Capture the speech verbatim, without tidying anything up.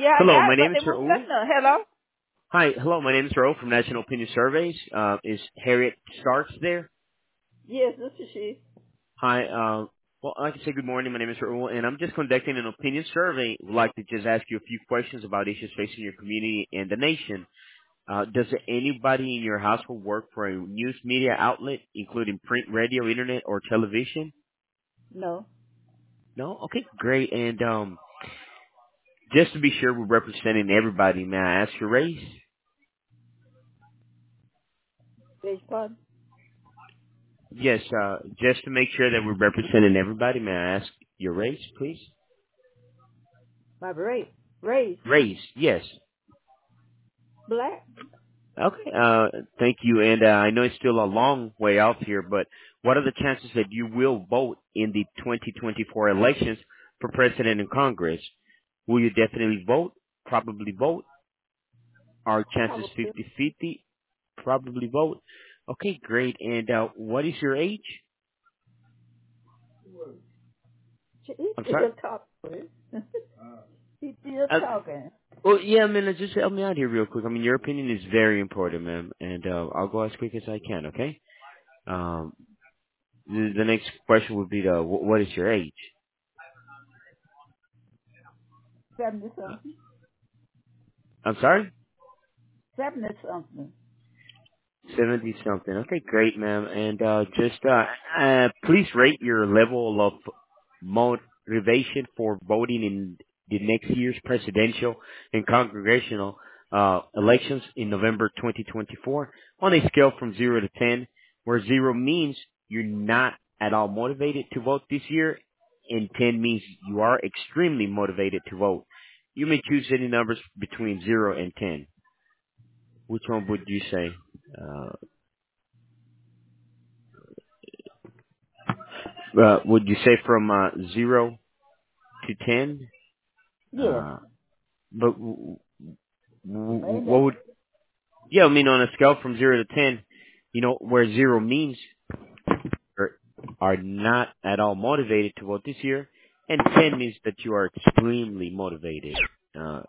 Yeah, Hello, yeah, my but name is they won't Raul. listen. Hello? Hi, hello, my name is Raul from National Opinion Surveys. Uh, is Harriet Starks there? Yes, this is she. Hi, uh, well, I'd like to say good morning. My name is Raul, and I'm just conducting an opinion survey. I'd like to just ask you a few questions about issues facing your community and the nation. Uh, does anybody in your household work for a news media outlet, including print, radio, internet, or television? No. No? Okay, great. And um, just to be sure we're representing everybody, may I ask your race? Beg your pardon? Yes, uh, just to make sure that we're representing everybody, may I ask your race, please? My race. Race. Race, yes. Black. Okay, uh, thank you. And uh, I know it's still a long way out here, but what are the chances that you will vote in the twenty twenty-four elections for president and Congress? Will you definitely vote? Probably vote? Are chances Probably. fifty-fifty? Probably vote. Okay, great. And uh, what is your age? She- He's I'm sorry? still talking. He's still Uh, talking. Well, yeah, man, uh, just help me out here real quick. I mean, your opinion is very important, ma'am, and uh, I'll go as quick as I can, okay? Um, the, the next question would be, uh, wh- what is your age? Seventy something. I'm sorry? Seventy something. seventy something. Okay, great, ma'am. And uh, just uh, uh, please rate your level of motivation for voting in the next year's presidential and congressional uh, elections in November twenty twenty-four on a scale from zero to ten, where zero means you're not at all motivated to vote this year, and ten means you are extremely motivated to vote. You may choose any numbers between zero and ten. Which one would you say? Uh, Uh, would you say from uh, zero to ten? Yes. Uh, but w- w- Ain't what that? would? Yeah, I mean on a scale from zero to ten, you know where zero means or are not at all motivated to vote this year, and ten means that you are extremely motivated. Uh,